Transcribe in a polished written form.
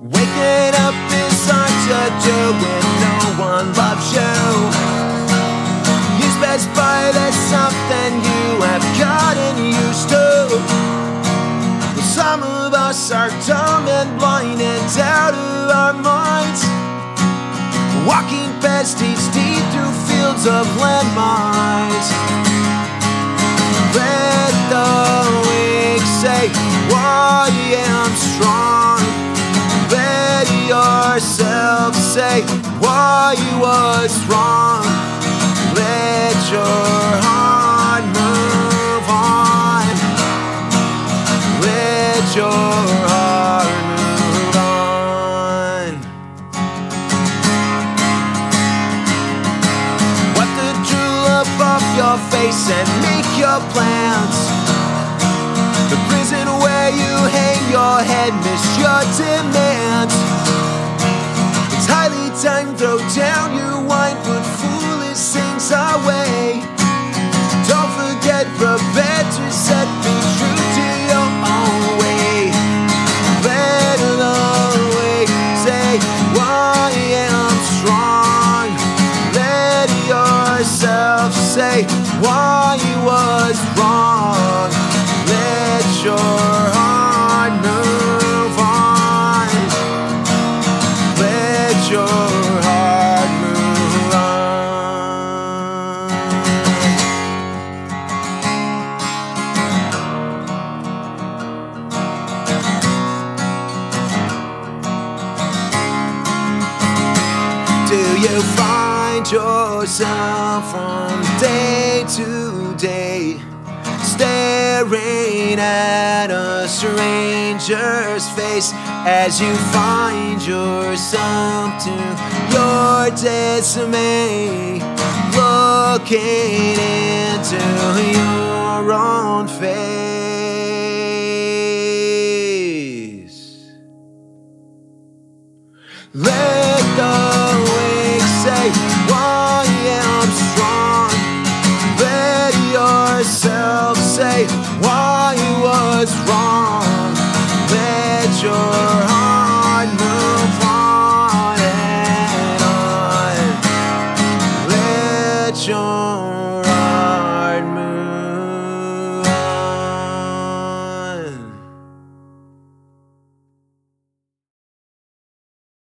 Waking up is hard to do when no one loves you. Use best buy, there's something you have gotten used to. But some of us are dumb and blind and out of our minds, walking past each deep through fields of landmines. Let the weak say, I am strong. Let yourself say why was wrong. Let your heart move on. Let your heart move on. Wipe the drool up off your face and make your plans. The prison where you hang your head, miss your demands. It's highly time, throw down your wine, put foolish things away. Don't forget, prepare to set, be true to your own way. Let the way say, I am strong. Let yourself say why you was wrong. Let your heart move on. Let your heart move on. Do you find yourself from day to day staring at a stranger's face as you find yourself to your dismay, looking into your own face?